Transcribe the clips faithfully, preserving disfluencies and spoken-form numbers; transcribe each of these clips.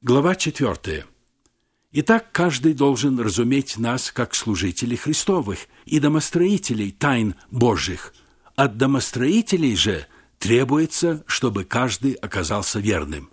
Глава четвертая. Итак, каждый должен разуметь нас как служителей Христовых и домостроителей тайн Божьих. От домостроителей же требуется, чтобы каждый оказался верным.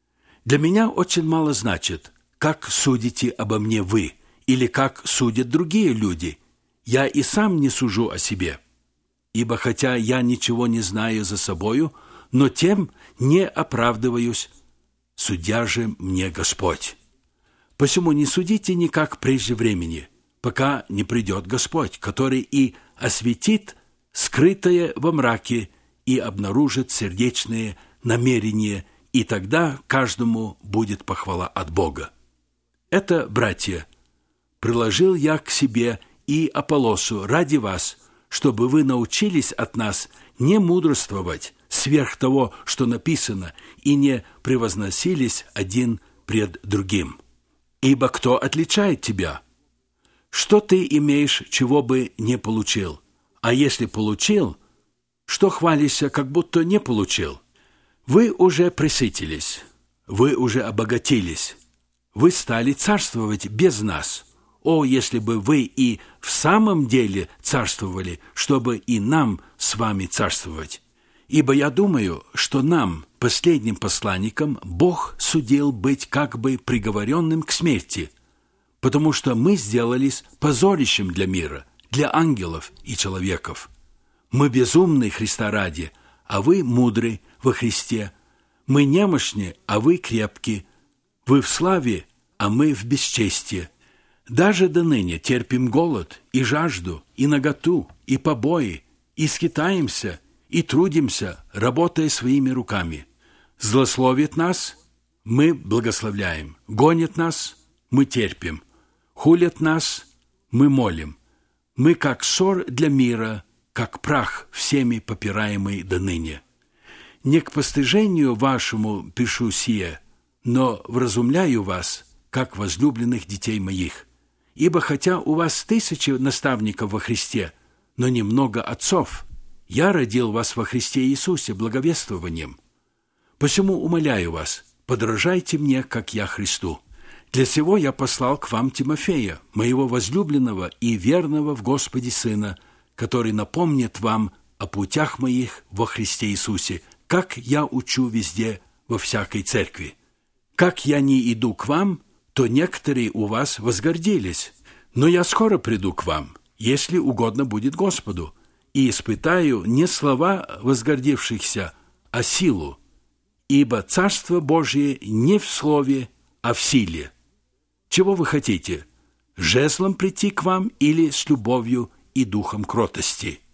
Для меня очень мало значит, как судите обо мне вы или как судят другие люди. Я и сам не сужу о себе. Ибо хотя я ничего не знаю за собою, но тем не оправдываюсь, судья же мне Господь. Посему не судите никак прежде времени, пока не придет Господь, который и осветит скрытое во мраке и обнаружит сердечные намерения, и тогда каждому будет похвала от Бога. Это, братья, приложил я к себе и Аполлосу ради вас, чтобы вы научились от нас не мудрствовать сверх того, что написано, и не превозносились один пред другим. Ибо кто отличает тебя? Что ты имеешь, чего бы не получил? А если получил, что хвалишься, как будто не получил? Вы уже пресытились, вы уже обогатились, вы стали царствовать без нас. О, если бы вы и в самом деле царствовали, чтобы и нам с вами царствовать! Ибо я думаю, что нам, последним посланникам, Бог судил быть как бы приговоренным к смерти, потому что мы сделались позорищем для мира, для ангелов и человеков. Мы безумны Христа ради, а вы мудры во Христе. Мы немощны, а вы крепки. Вы в славе, а мы в бесчестии. Даже до ныне терпим голод и жажду, и наготу, и побои, и скитаемся, и трудимся, работая своими руками. Злословит нас – мы благословляем, гонят нас – мы терпим, хулят нас – мы молим. Мы как ссор для мира, как прах всеми попираемый до ныне. Не к постыжению вашему пишу сие, но вразумляю вас, как возлюбленных детей моих. Ибо хотя у вас тысячи наставников во Христе, но немного отцов, я родил вас во Христе Иисусе благовествованием. Посему умоляю вас, подражайте мне, как я Христу. Для сего я послал к вам Тимофея, моего возлюбленного и верного в Господе Сына, который напомнит вам о путях моих во Христе Иисусе, как я учу везде во всякой церкви. Как я не иду к вам, то некоторые у вас возгордились, но я скоро приду к вам, если угодно будет Господу, и испытаю не слова возгордившихся, а силу, ибо Царство Божие не в слове, а в силе. Чего вы хотите? Жезлом прийти к вам или с любовью и духом кротости?»